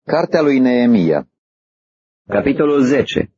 Cartea lui Neemia. Capitolul 10.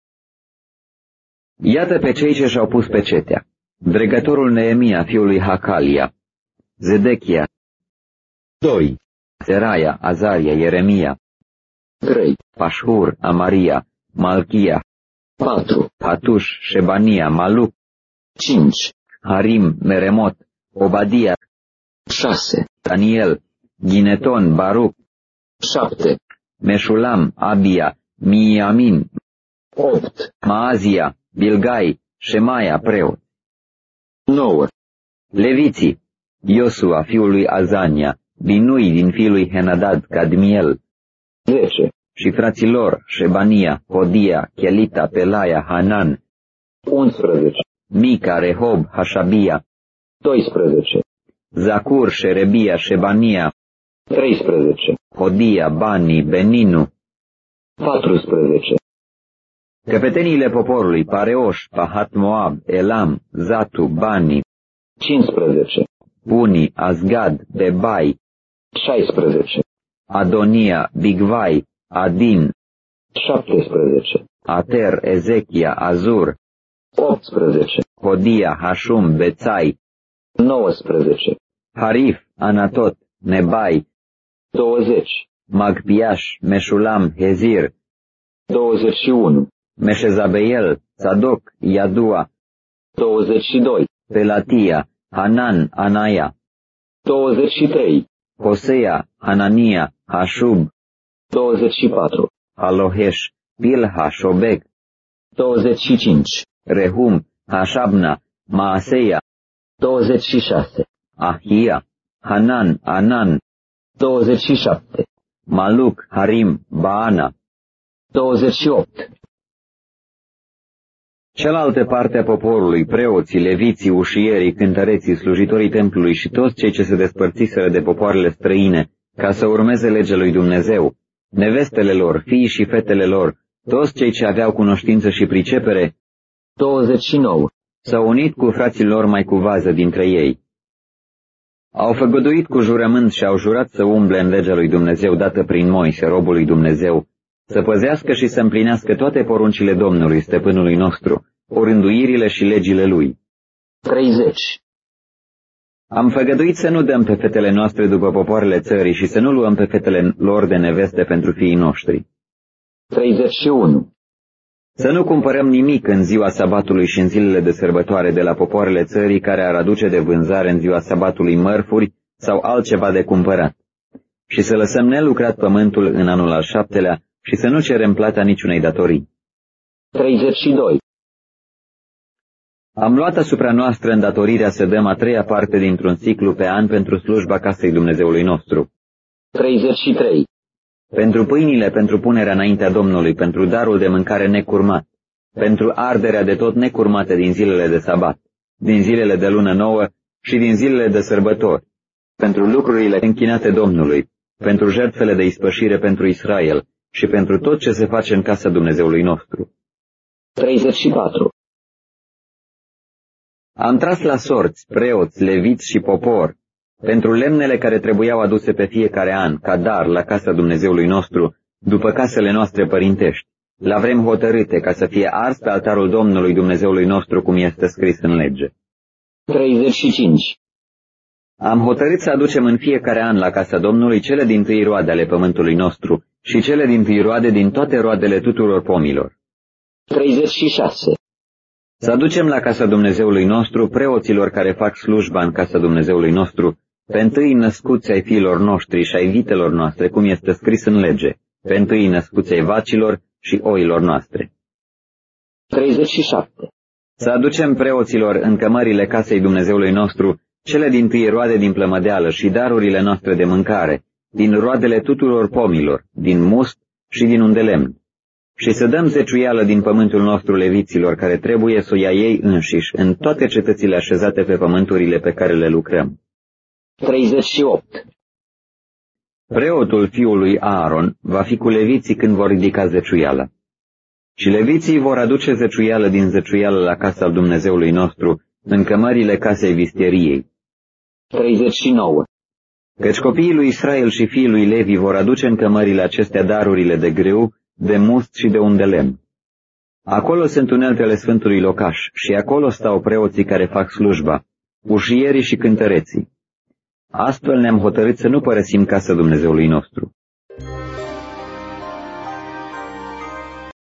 Iată pe cei ce și-au pus pecetea: dregătorul Neemia, fiul lui Hakalia, Zedechia, 2. Seraia, Azaria, Ieremia, 3. Pașhur, Amaria, Malchia, 4. Hatuș, Șebania, Maluc, 5. Harim, Meremot, Obadia, 6. Daniel, Gineton, Baruc, 7. Meșulam, Abia, Miamin, 8. Maazia, Bilgai, Șemaia, preot. 9. Leviții: Iosua, fiul lui Azania, Binui din fiul lui Henadad, Cadmiel, 10. și fraților Șebania, Hodia, Chelita, Pelaia, Hanan, 11. Mica, Rehob, Hașabia, 12. Zacur, Șerebia, Șebania, 13. Hodia, Bani, Beninu. 14. Căpeteniile poporului: Pareoș, Pahat Moab, Elam, Zatu, Bani, 15. Puni, Azgad, Bebai, 16. Adonia, Bigvai, Adin, 17. Ater, Ezechia, Azur, 18. Hodia, Hashum, Bețai, 19. Harif, Anatot, Nebai, 20. Magpiaș, Meșulam, Hezir, 21. Meșezabeel, Sadoc, Iadua, 22. Pelatia, Hanan, Anaia, 23. Hosea, Hanania, Hashub, 24. Aloheș, Pilha, Șobec, 25. Rehum, Hașabna, Maaseia, 26. Ahia, Hanan, Anan, 27. Maluc, Harim, Baana. 28. Cealaltă parte a poporului: preoții, leviții, ușierii, cântăreții, slujitorii templului și toți cei ce se despărțiseră de popoarele străine, ca să urmeze legea lui Dumnezeu, nevestele lor, fiii și fetele lor, toți cei ce aveau cunoștință și pricepere, 29. s-au unit cu frații lor mai cu vază dintre ei. Au făgăduit cu jurământ și au jurat să umble în legea lui Dumnezeu dată prin Moise, robul lui Dumnezeu, să păzească și să împlinească toate poruncile Domnului, stăpânului nostru, orânduirile și legile lui. 30. Am făgăduit să nu dăm pe fetele noastre după popoarele țării și să nu luăm pe fetele lor de neveste pentru fiii noștri. 31. Să nu cumpărăm nimic în ziua sabatului și în zilele de sărbătoare de la popoarele țării care ar aduce de vânzare în ziua sabatului mărfuri sau altceva de cumpărat. Și să lăsăm nelucrat pământul în anul al 7-lea și să nu cerem plata niciunei datorii. 32. Am luat asupra noastră îndatorirea să dăm a treia parte dintr-un ciclu pe an pentru slujba casei Dumnezeului nostru. 33. Pentru pâinile pentru punerea înaintea Domnului, pentru darul de mâncare necurmat, pentru arderea de tot necurmate din zilele de sabat, din zilele de lună nouă și din zilele de sărbători, pentru lucrurile închinate Domnului, pentru jertfele de ispășire pentru Israel și pentru tot ce se face în casa Dumnezeului nostru. 34. Am tras la sorți preoți, leviți și popor pentru lemnele care trebuiau aduse pe fiecare an, ca dar la casa Dumnezeului nostru, după casele noastre părintești, la vremi hotărâte, ca să fie ars pe altarul Domnului Dumnezeului nostru, cum este scris în lege. 35. Am hotărât să aducem în fiecare an la casa Domnului cele dintâi roade ale pământului nostru și cele dintâi roade din toate roadele tuturor pomilor. 36. Să aducem la casa Dumnezeului nostru preoților care fac slujba în casa Dumnezeului nostru, pe întâi născuți ai fiilor noștri și ai vitelor noastre, cum este scris în lege, pe întâi născuți ai vacilor și oilor noastre. 37. Să aducem preoților în cămările casei Dumnezeului nostru cele dintâi roade din plămădeală și darurile noastre de mâncare, din roadele tuturor pomilor, din must și din undelemn. Și să dăm zeciuială din pământul nostru leviților care trebuie să o ia ei înșiși în toate cetățile așezate pe pământurile pe care le lucrăm. 38. Preotul fiului Aaron va fi cu leviții când vor ridica zeciuială. Și leviții vor aduce zeciuială din zeciuială la casa Dumnezeului nostru, în cămările casei visteriei. 39. Căci copiii lui Israel și fiii lui Levi vor aduce în cămările acestea darurile de grâu, de must și de un de lemn. Acolo sunt uneltele Sfântului Locaș și acolo stau preoții care fac slujba, ușierii și cântăreții. Astfel ne-am hotărât să nu părăsim casa Dumnezeului nostru.